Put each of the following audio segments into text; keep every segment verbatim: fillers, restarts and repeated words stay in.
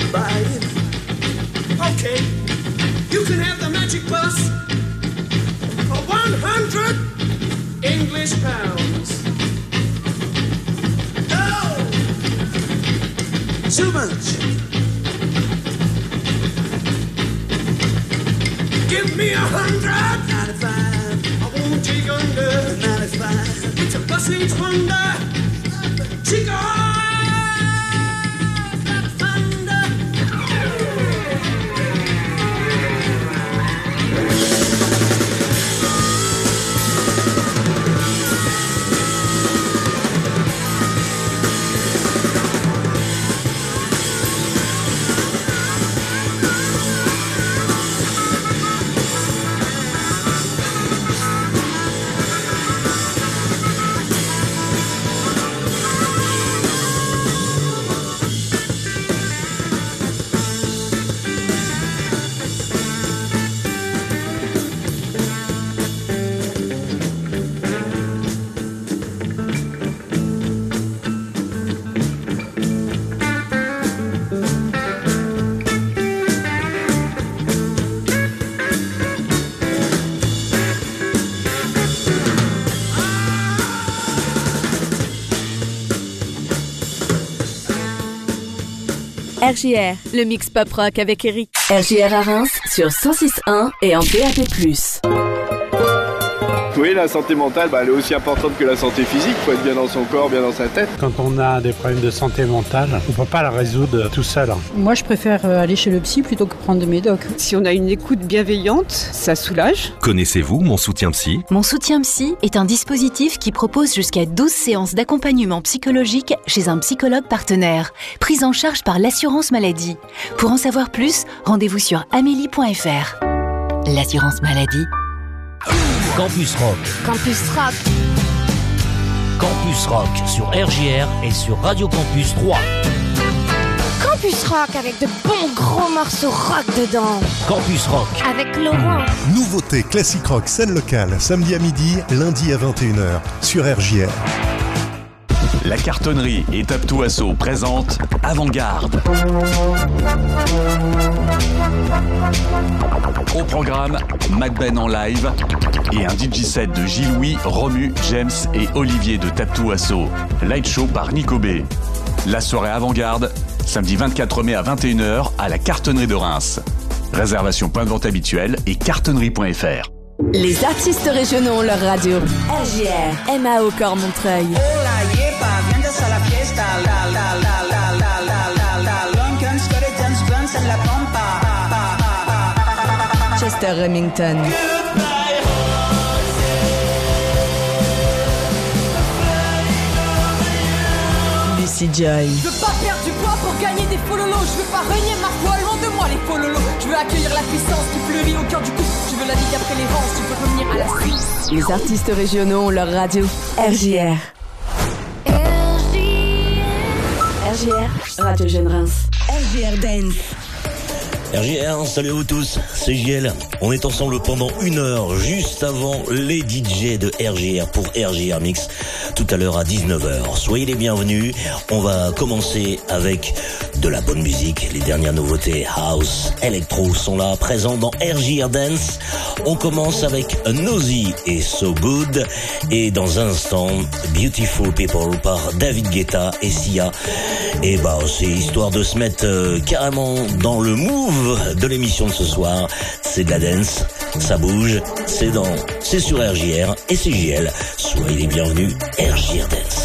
riding. Okay, you can have the magic bus for one hundred English pounds. Oh, too much. Give me a hundred ninety-five. I won't dig under ninety-five. It's a bus each wonder. Chico. R J R, le mix pop rock avec Eric. R J R à Reims sur cent six point un et en D A B plus. Oui, la santé mentale, bah, elle est aussi importante que la santé physique. Il faut être bien dans son corps, bien dans sa tête. Quand on a des problèmes de santé mentale, on ne peut pas la résoudre tout seul. Moi, je préfère aller chez le psy plutôt que prendre de médoc. Si on a une écoute bienveillante, ça soulage. Connaissez-vous Mon Soutien Psy ? Mon Soutien Psy est un dispositif qui propose jusqu'à douze séances d'accompagnement psychologique chez un psychologue partenaire, prise en charge par l'assurance maladie. Pour en savoir plus, rendez-vous sur amélie point f r. L'assurance maladie. Campus Rock. Campus Rock. Campus Rock sur R J R et sur Radio Campus trois. Campus Rock avec de bons gros morceaux rock dedans. Campus Rock. Avec Laurent. Nouveauté classique rock scène locale, samedi à midi, lundi à vingt et une heures sur R J R. La cartonnerie et Taptou Asso présente Avant-Garde. Au programme, Macben en live et un D J set de Gilles-Louis, Romu, James et Olivier de Taptou Asso. Light show par Nico B. La soirée Avant-Garde, samedi vingt-quatre mai à vingt et une heures à la cartonnerie de Reims. Réservation point de vente habituelle et cartonnerie point f r. Les artistes régionaux ont leur radio. R J R, M A O Corps Montreuil. Chester Remington. Lucy Joy. Je veux pas perdre du poids pour gagner des fololos. Je veux pas renier ma foi, loin de moi les fololos. Je veux accueillir la puissance qui fleurit au cœur du couple. Je veux la vie après les rangs, tu peux revenir à la suite. Les artistes régionaux ont leur radio. R J R. R J R, Radio Jeune Reims. R J R Dance. R J R, salut à vous tous, c'est J L. On est ensemble pendant une heure, juste avant les D J de R J R pour R J R Mix, tout à l'heure à dix-neuf heures. Soyez les bienvenus, on va commencer avec de la bonne musique. Les dernières nouveautés House, Electro sont là, présents dans R J R Dance. On commence avec Nosy et So Good, et dans un instant, Beautiful People par David Guetta et Sia. Et bah, c'est histoire de se mettre euh, carrément dans le move de l'émission de ce soir. C'est de la dance, ça bouge, c'est dans, c'est sur R J R et c'est J L. Soyez les bienvenus, R J R Dance.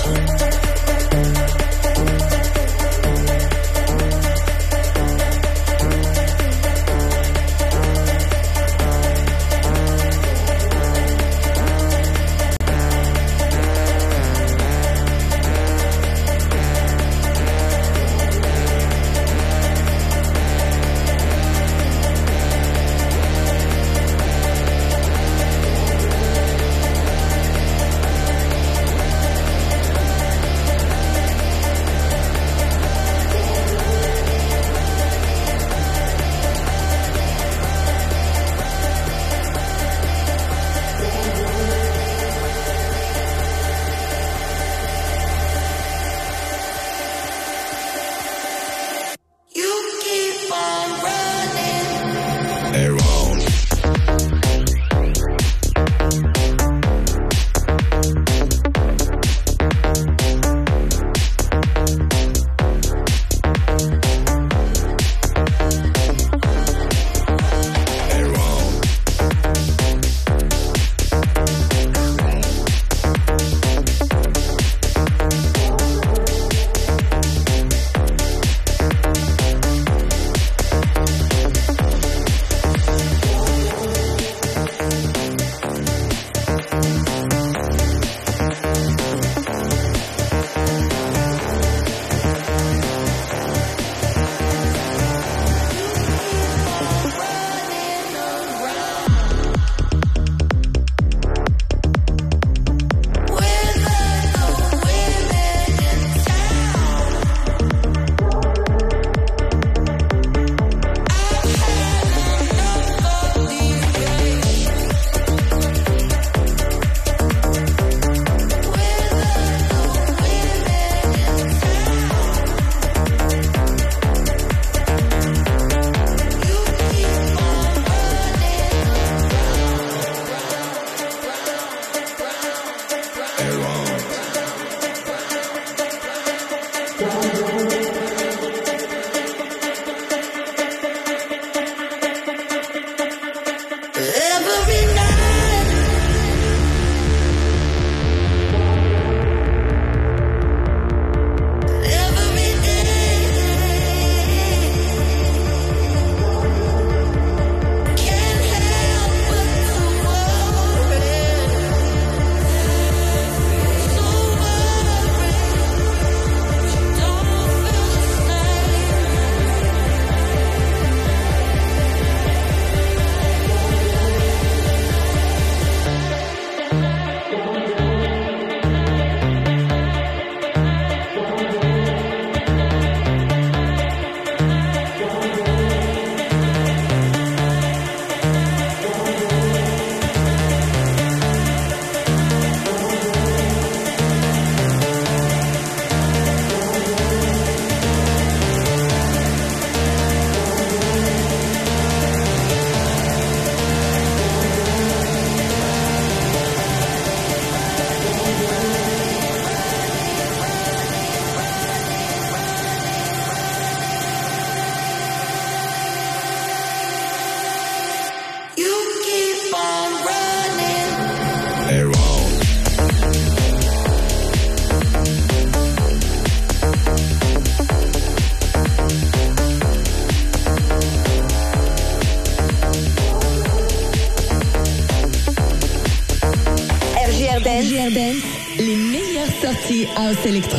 R Dance, les meilleures sorties House Electro.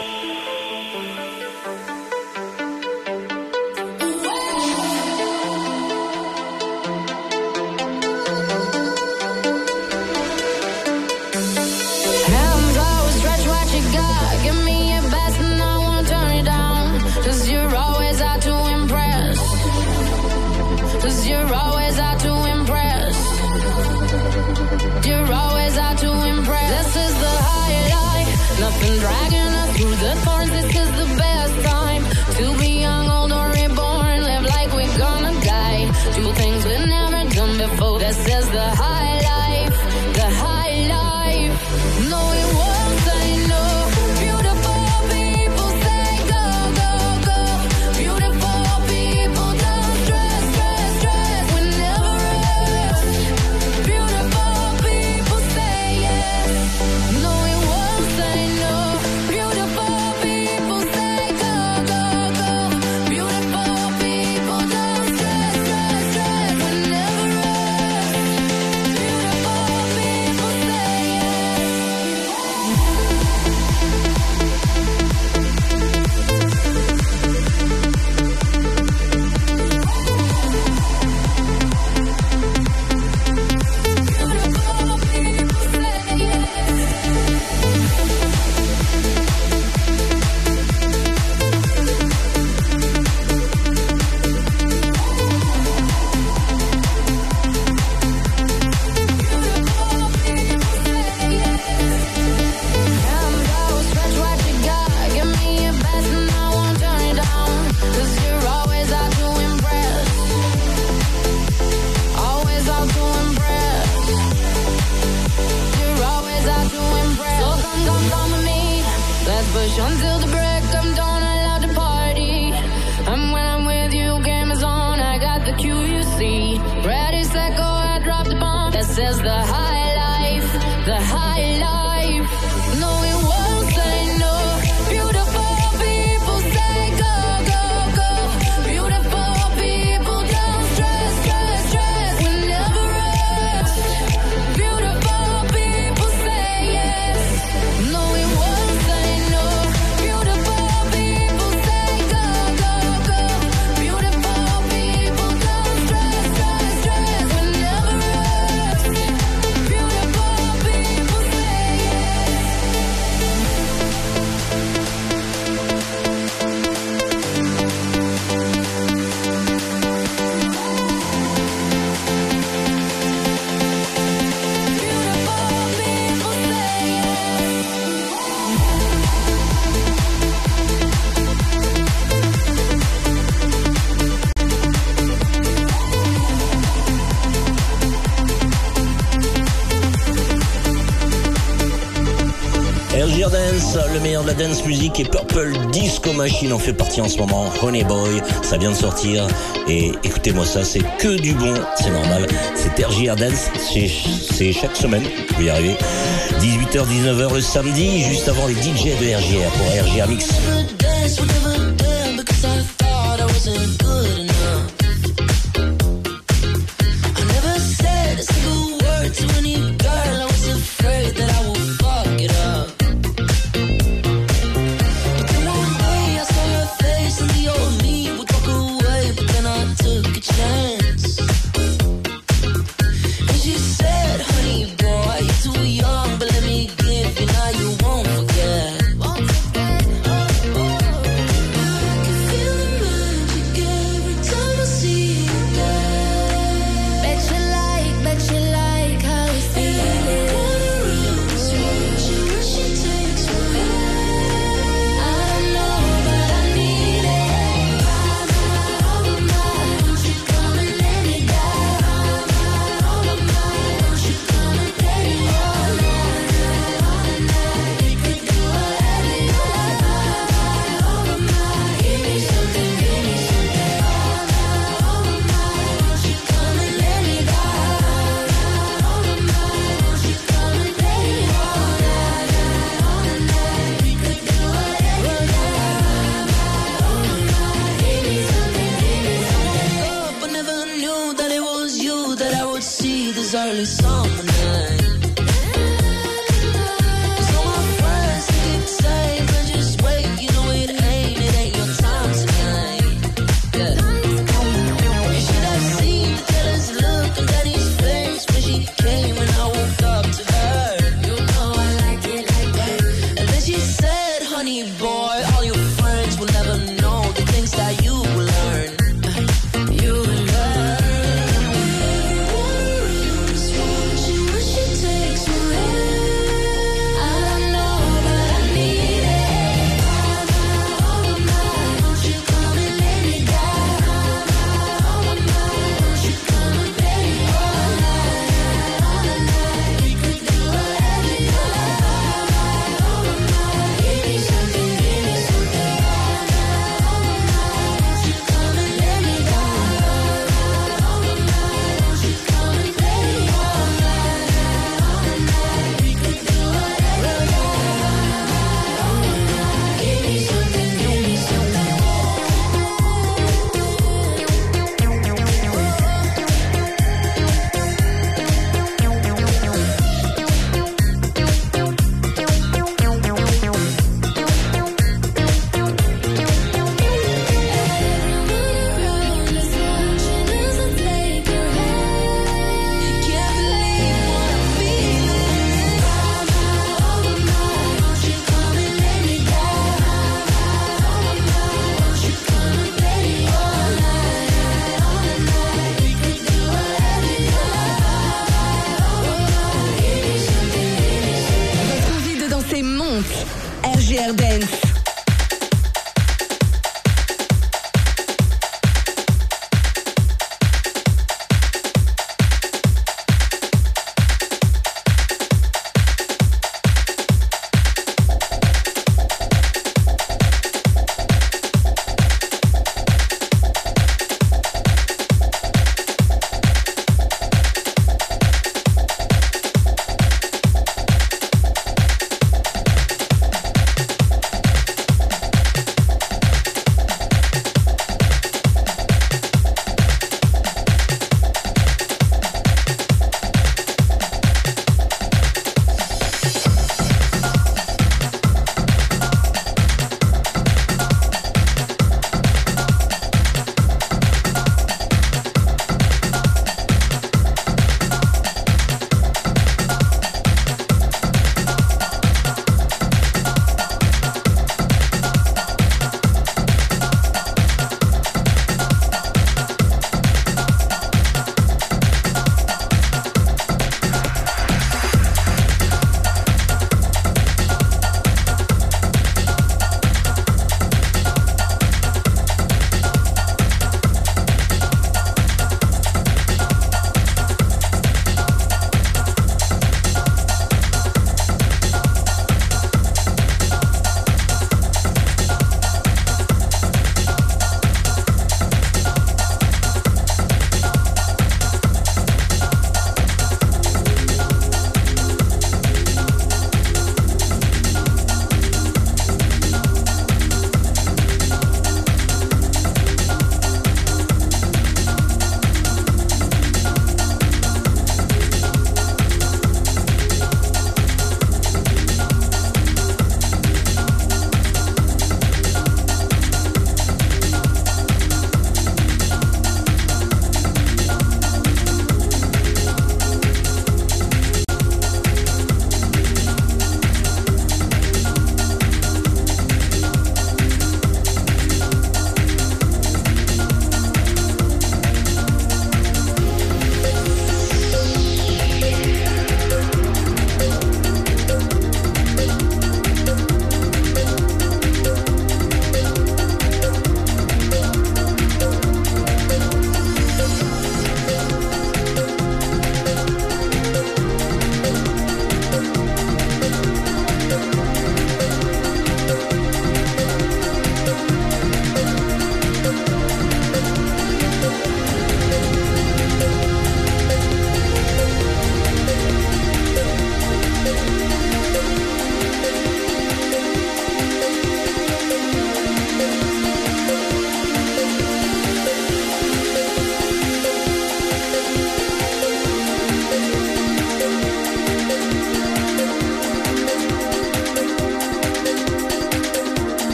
Dance, le meilleur de la dance music, et Purple Disco Machine en fait partie en ce moment. Honey Boy, ça vient de sortir et écoutez-moi ça, c'est que du bon, c'est normal. C'est R J R Dance, c'est, c'est chaque semaine, vous y arrivez. dix-huit heures dix-neuf heures le samedi, juste avant les D J de R J R pour R J R Mix. early summer night.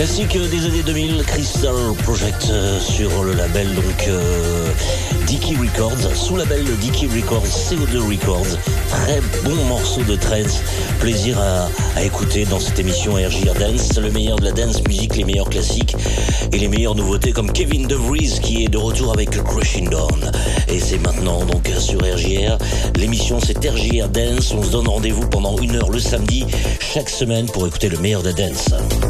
Ainsi que des années deux mille, Crystal Project euh, sur le label donc euh, Dicky Records, sous label de Dicky Records, C O deux Records. Très bon morceau de trance, plaisir à, à écouter dans cette émission R J R Dance, le meilleur de la dance music, les meilleurs classiques et les meilleures nouveautés comme Kevin DeVries qui est de retour avec Crashing Down. Et c'est maintenant donc sur R J R, l'émission c'est R J R Dance, on se donne rendez-vous pendant une heure le samedi chaque semaine pour écouter le meilleur de la dance.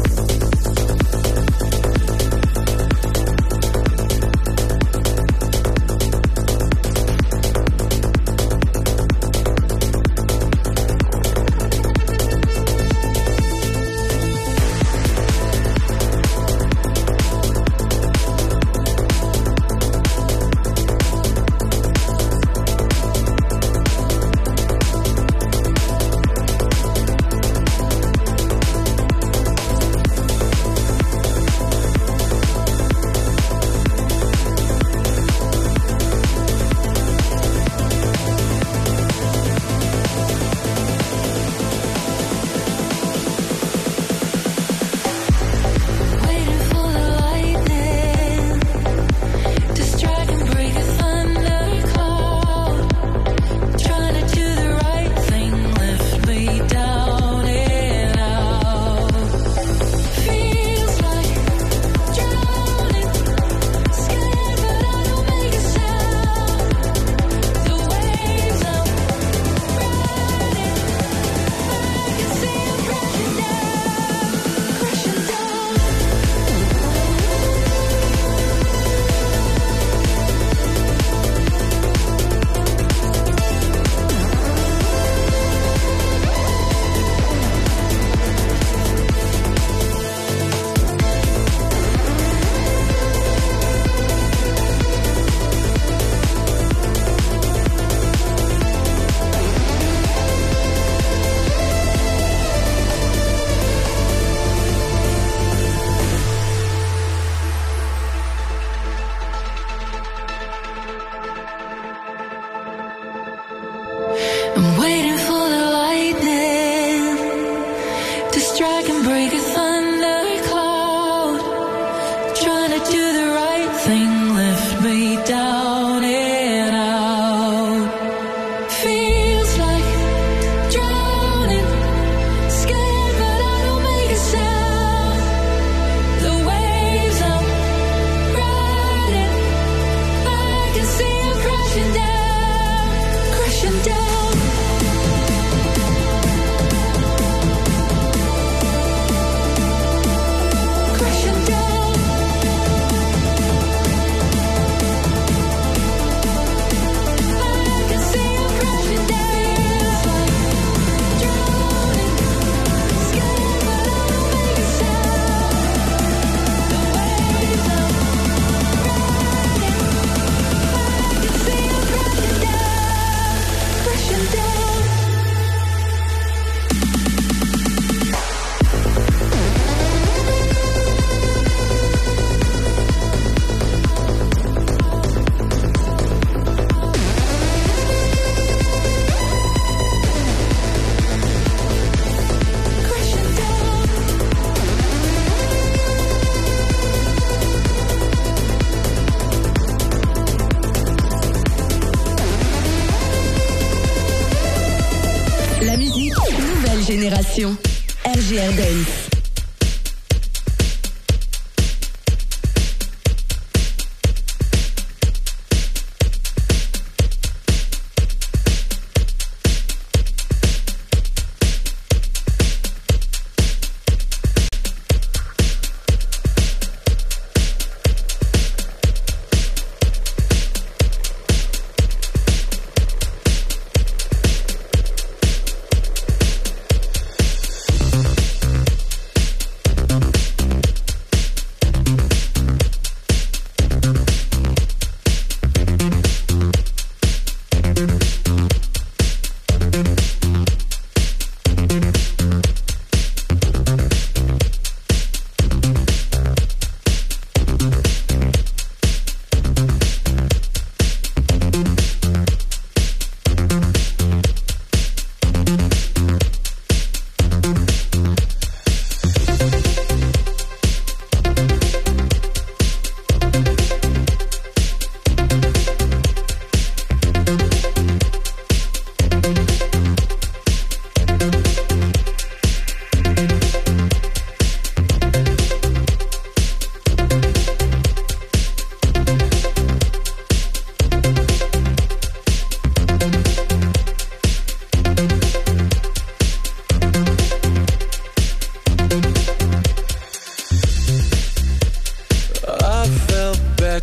Génération R J R Dance.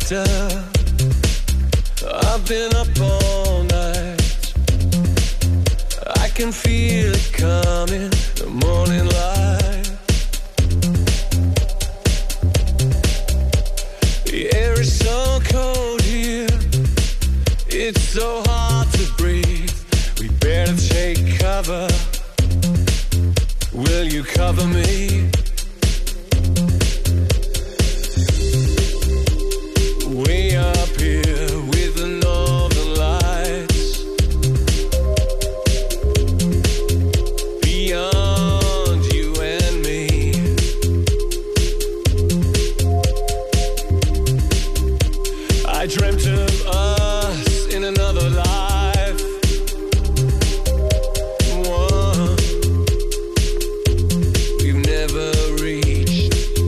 after. I've been up all night. I can feel it coming, the morning light. The air is so cold here, it's so hard to breathe. We better take cover. Will you cover me? Way up here with the northern lights, beyond you and me. I dreamt of us in another life, one we've never reached.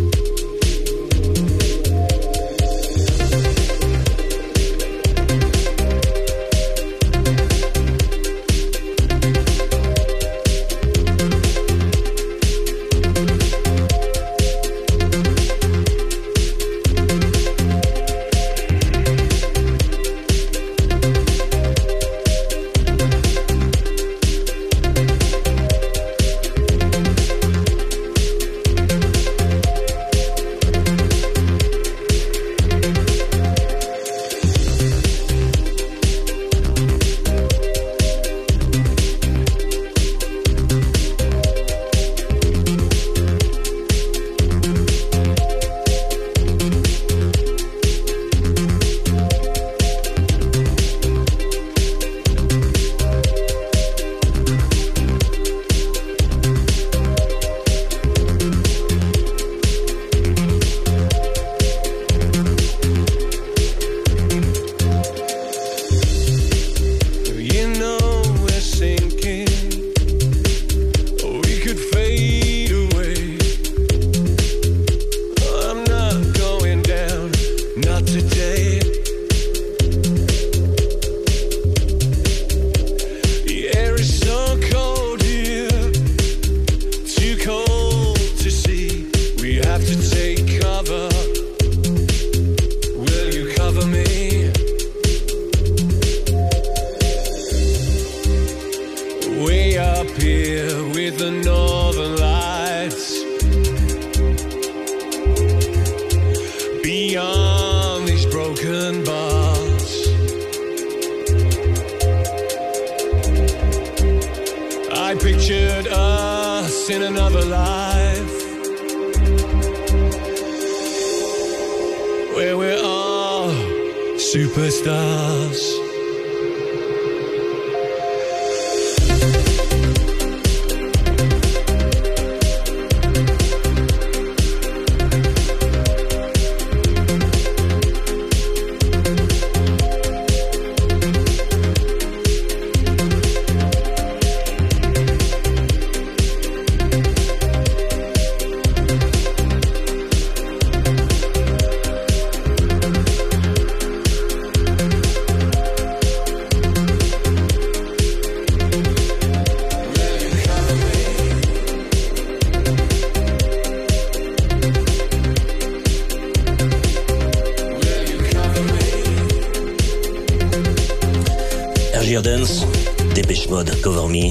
Dance, Dépêche Mode, Cover Me,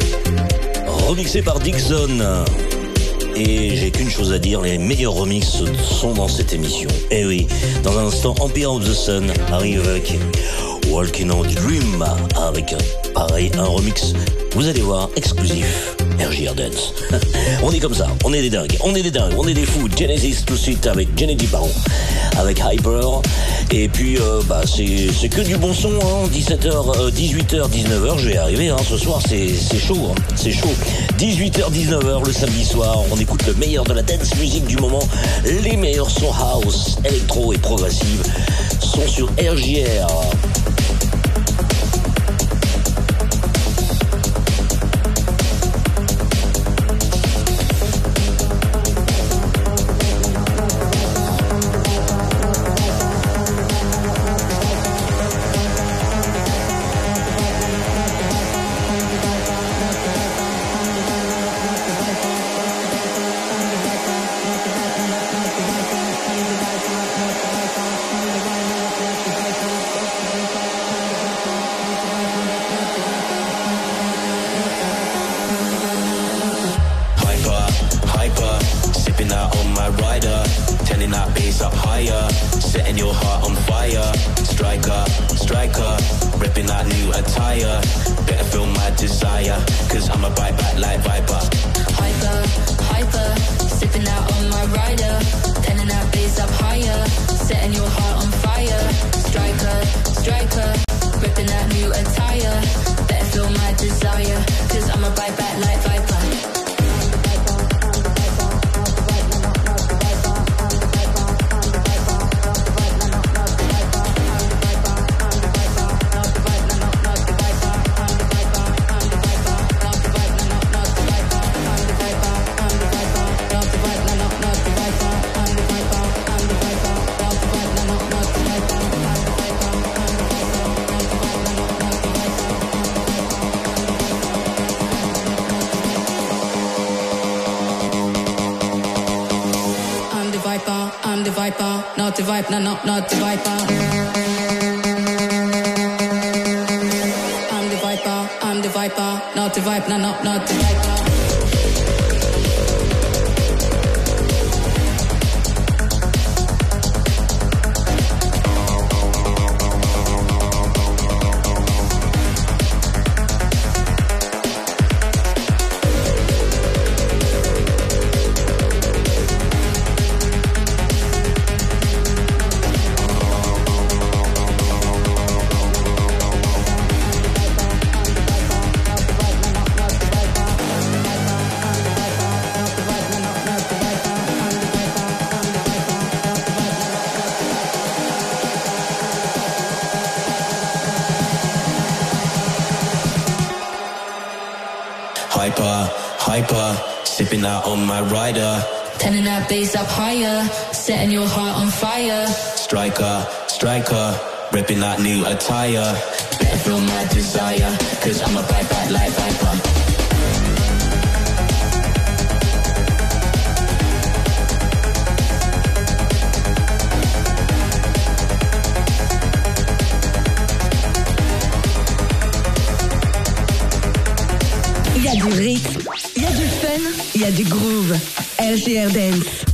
remixé par Dixon. Et j'ai qu'une chose à dire, les meilleurs remixes sont dans cette émission. Eh oui, dans un instant, Empire of the Sun arrive avec Walking on the Dream, avec pareil un remix, vous allez voir, exclusif, R J R Dance. On est comme ça, on est des dingues, on est des dingues, on est des fous. Genesis tout de suite avec Genesis Baron, avec Hyper. Et puis euh, bah c'est c'est que du bon son, hein. dix-sept heures, dix-huit heures, dix-neuf heures, je vais arriver, hein. Ce soir c'est c'est chaud, hein. C'est chaud. dix-huit heures, dix-neuf heures le samedi soir, on écoute le meilleur de la dance music du moment. Les meilleurs sons house, électro et progressive sont sur R J R. Bye. repping that new attire. Better feel my desire, cause I'm a bite back like Viper. Hyper, hyper, sipping out on my rider. Turning that bass up higher, setting your heart on fire. Striker, striker, repping that new attire. Better feel my desire, cause I'm a bite back like Viper. Not the vibe, no, no, not the viper. I'm the viper, I'm the viper. Not the vibe, no, no, not the viper. Hyper, hyper, sipping out on my rider. Turning that bass up higher, setting your heart on fire. Striker, striker, repping that new attire. Better feel my desire, cause I'm a bite back like Viper. Il y a du rythme, il y a du fun, il y a du groove. R G R Dance.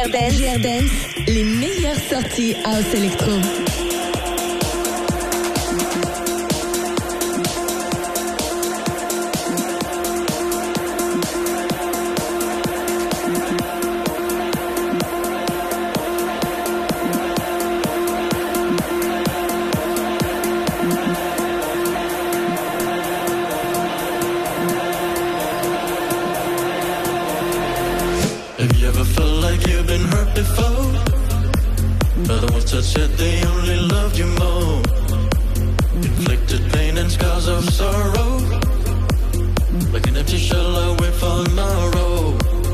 Dance. R J R Dance, les meilleures sorties house électro. Said they only loved you more. Inflicted pain and scars of sorrow. Like an empty shell I wait for tomorrow.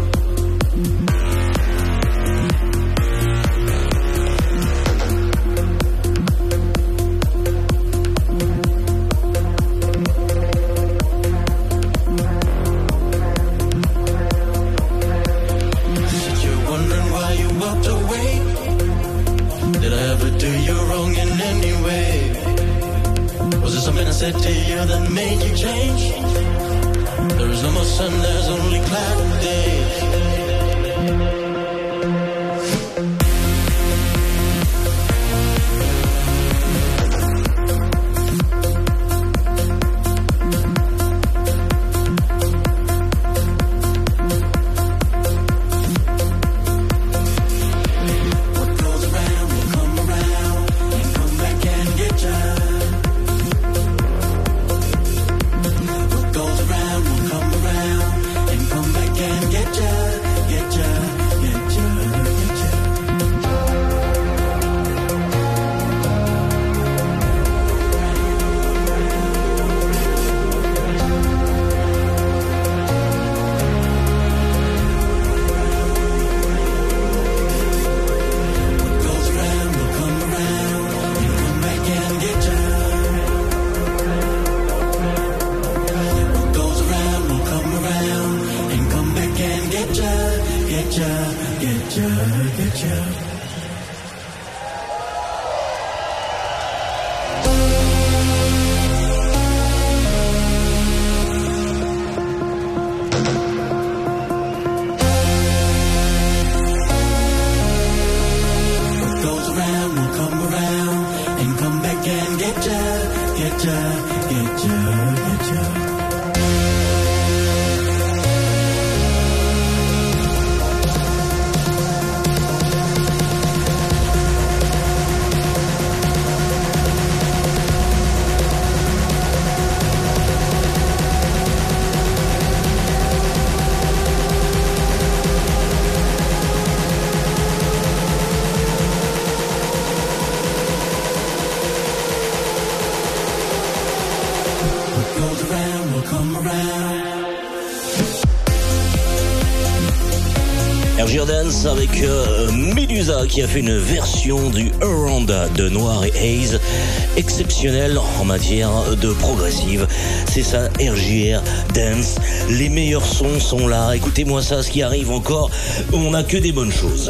Said you're wondering why you walked away. Did I ever do you wrong in any way? Was it something I said to you that made you change? There is no more sun, there's only cloudy days. R J R Dance avec euh, Medusa qui a fait une version du Around de Noir et Haze exceptionnelle en matière de progressive. C'est ça, R J R Dance. Les meilleurs sons sont là. Écoutez-moi ça, ce qui arrive encore, on n'a que des bonnes choses.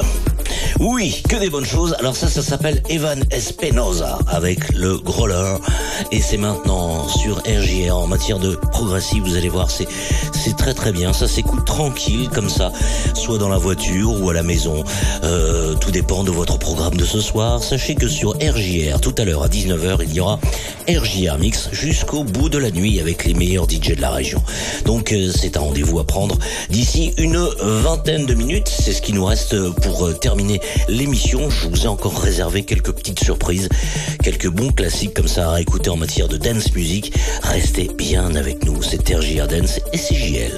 Oui, que des bonnes choses. Alors ça, ça s'appelle Evan Espinosa avec le Growler. Et c'est maintenant sur R J R en matière de progressive. Vous allez voir, c'est c'est très très bien. Ça s'écoute tranquille comme ça, soit dans la voiture ou à la maison. Euh, tout dépend de votre programme de ce soir. Sachez que sur R J R, tout à l'heure à dix-neuf heures, il y aura R J R Mix jusqu'au bout de la nuit avec les meilleurs D J de la région. Donc euh, c'est un rendez-vous à prendre d'ici une vingtaine de minutes. C'est ce qui nous reste pour euh, terminer l'émission. Je vous ai encore réservé quelques petites surprises, quelques bons classiques comme ça à écouter en matière de dance music. Restez bien avec nous, c'est R J R Dance et C J L.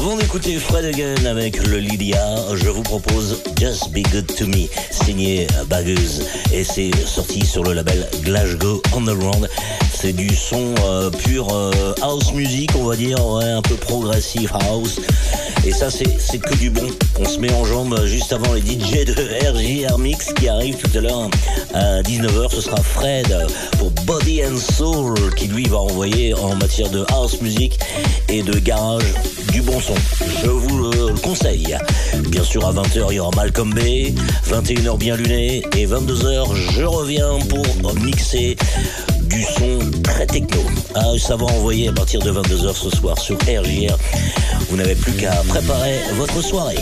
Avant d'écouter Fred Again avec le Lydia, je vous propose Just Be Good To Me, signé Bagus. Et c'est sorti sur le label Glasgow Underground. C'est du son euh, pur euh, house music, on va dire, ouais, un peu progressive house. Et ça, c'est, c'est que du bon. On se met en jambes juste avant les D J de R J R Mix qui arrivent tout à l'heure à dix-neuf heures. Ce sera Fred pour Body and Soul qui lui va envoyer en matière de house music et de garage du bon son. Je vous le conseille. Bien sûr, à vingt heures, il y aura Malcolm Bay. vingt et une heures bien luné. Et vingt-deux heures, je reviens pour mixer du son très techno. Ah, ça va envoyer à partir de vingt-deux heures ce soir sur R J R. Vous n'avez plus qu'à préparer votre soirée.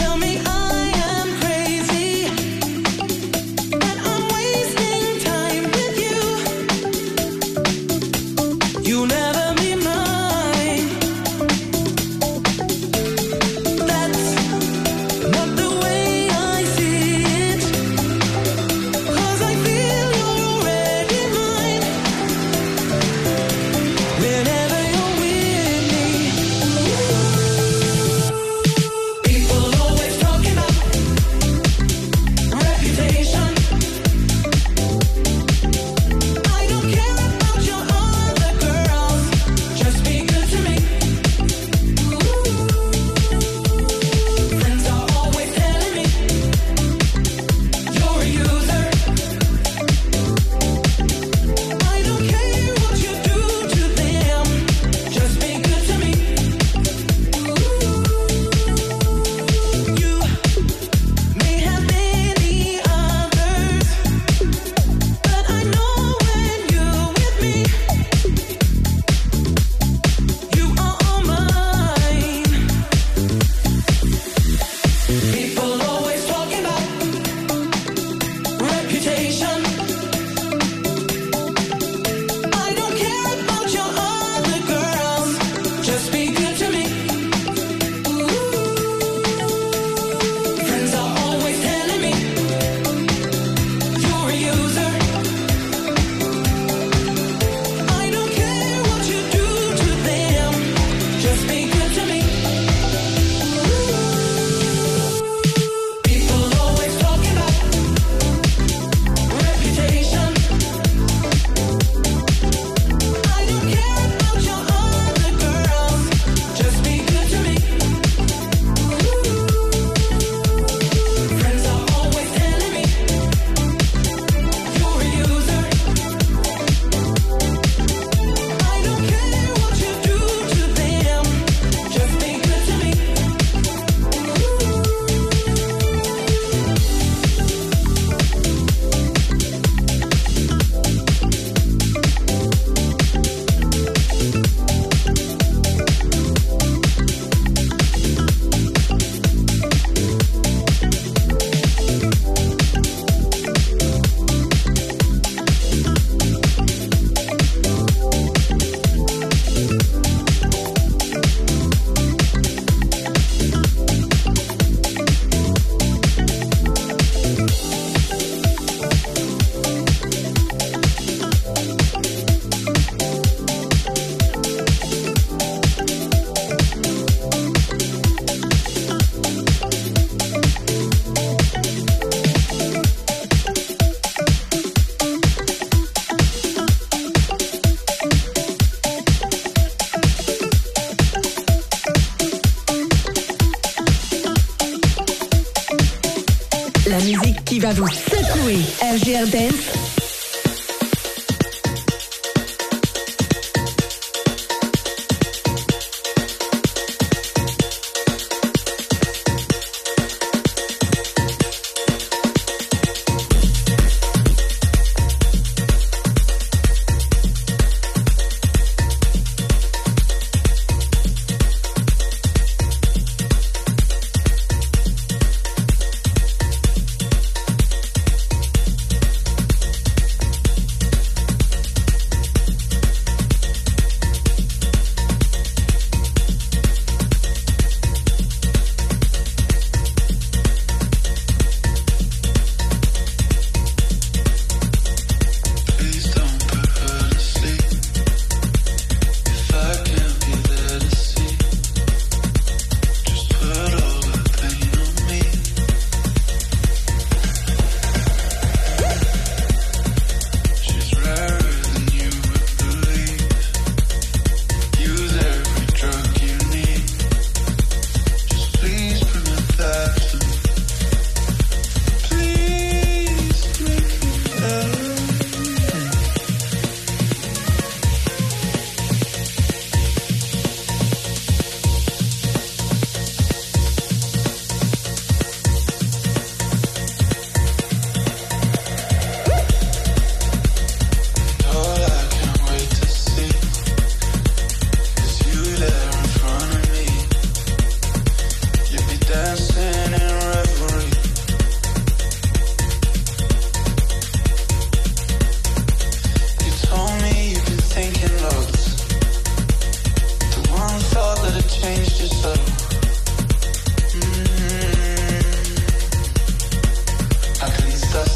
La musique qui va vous secouer. R J R Dance.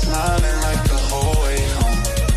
smiling like the whole way home.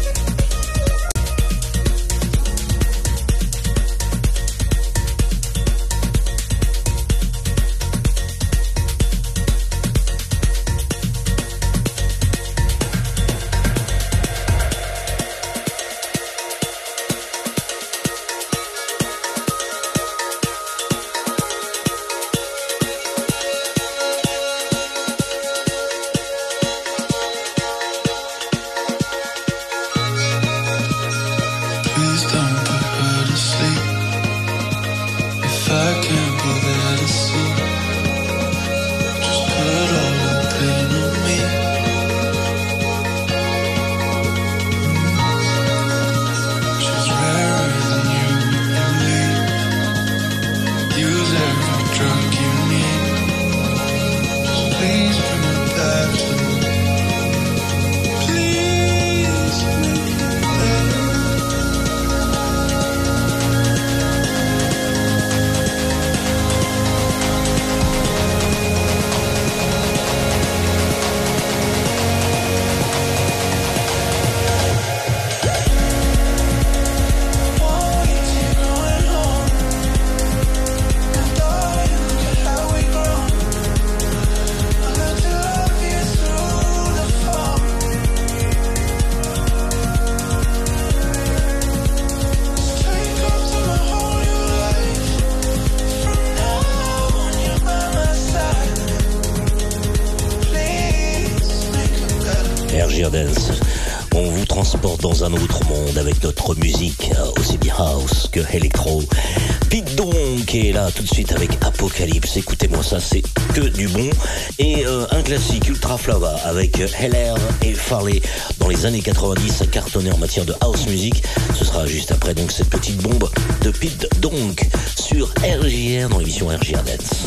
On vous transporte dans un autre monde avec notre musique, aussi bien house que électro. Pete donc est là tout de suite avec Apocalypse. Écoutez-moi ça, c'est que du bon. Et euh, un classique Ultra Flava avec Heller et Farley dans les années quatre-vingt-dix, cartonné en matière de house music. Ce sera juste après donc cette petite bombe de Pete donc sur R J R dans l'émission R J R Dance.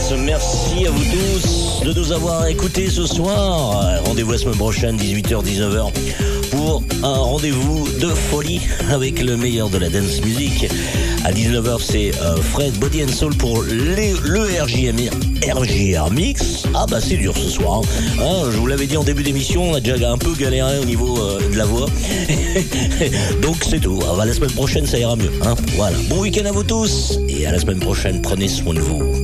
Merci à vous tous de nous avoir écoutés ce soir. Rendez-vous la semaine prochaine, dix-huit heures dix-neuf heures, pour un rendez-vous de folie avec le meilleur de la dance music. À dix-neuf heures, c'est euh, Fred Body and Soul pour les, le R J M, R J R Mix. Ah bah c'est dur ce soir. Hein. Hein, je vous l'avais dit en début d'émission, on a déjà un peu galéré au niveau euh, de la voix. Donc c'est tout. Ah, bah, la semaine prochaine, ça ira mieux. Hein. Voilà. Bon week-end à vous tous et à la semaine prochaine. Prenez soin de vous.